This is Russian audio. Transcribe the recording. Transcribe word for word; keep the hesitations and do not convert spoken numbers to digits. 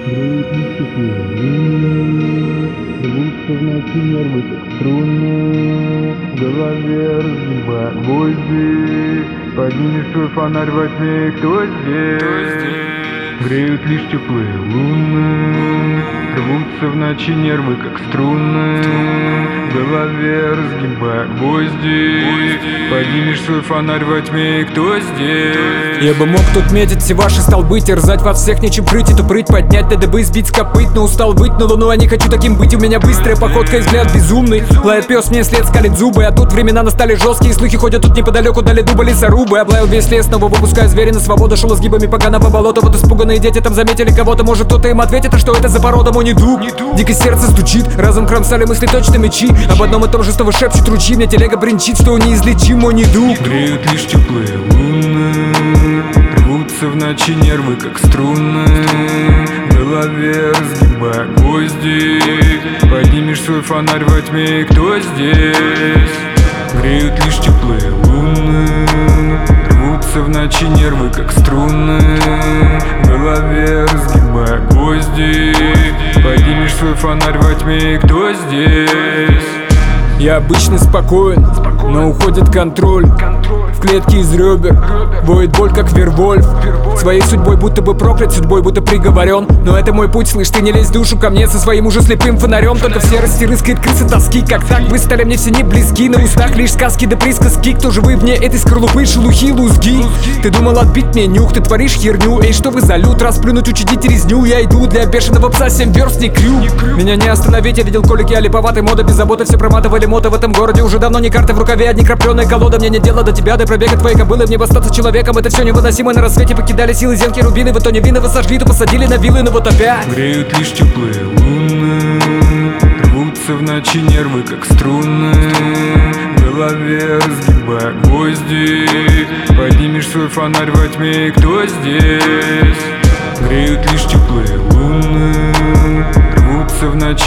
Греют листья луны, рвутся в ночи нервы, как струны. В голове разгибая гвозди, поднимешь свой фонарь во тьме, кто здесь? Греют лишь теплые луны, рвутся в ночи нервы, как струны. В голове разгибая гвозди, поднимешь свой фонарь во тьме, кто здесь? Я бы мог тут метить все ваши столбы, терзать во всех нечем прыть, эту прыть поднять, надо бы сбить с копыт. Но устал быть на луну, а не хочу таким быть. У меня быстрая походка и взгляд безумный. Лает пес, мне след скалит зубы, а тут времена настали жесткие. Слухи ходят тут неподалеку, дали дуба лесорубы. Облаял весь лес, снова выпуская зверя на свободу. Шел изгибами поганого болота, вот испуганные дети там заметили кого-то. Может кто-то им ответит, а что это за порода, мой недуг? Дико сердце стучит, разом кромсали мысли точно мечи. Об одном и том же снова шепчут ручьи. Мне телега бренчит, что неизлечим мой недуг. Греют лишь теплые луны, рвутся в ночи нервы, как струны. В голове разгибая гвозди, поднимешь свой фонарь во тьме, кто здесь? Греют лишь теплые луны, рвутся в ночи нервы, как струны. В голове разгибая гвозди, поднимешь свой фонарь во тьме, кто здесь? Я обычно спокоен, но уходит контроль. В клетке из ребер воет боль, как Вервольф. Своей судьбой будто бы проклят, судьбой будто приговорен. Но это мой путь, слышь, ты не лезь в душу ко мне со своим уже слепым фонарем. Только в серости рыскает крыса тоски. Как так, вы стали мне все не близки. На устах лишь сказки да присказки. Кто же вы вне этой скорлупы, шелухи, лузги? Ты думал отбить мне нюх, ты творишь херню. Эй, что вы за люд, расплюнуть, учудить резню. Я иду для бешеного пса, семь верст не крю. Меня не остановить, я видел колики, а липоватый мода без заботы. Все проматывали мото в этом городе. Уже давно не карты в рукаве, одни крапленые колода. Мне не дело до тебя, до пробега твоей кобылы. Мне бы остаться человеком, это все невыносимо. На рассвете покидали силы, зенки, рубины. В итоге виновы сожгли, то посадили на вилы. Но вот опять греют лишь теплые луны, рвутся в ночи нервы, как струны. В голове разгибая гвозди, поднимешь свой фонарь во тьме, кто здесь? Греют лишь теплые луны, рвутся в ночи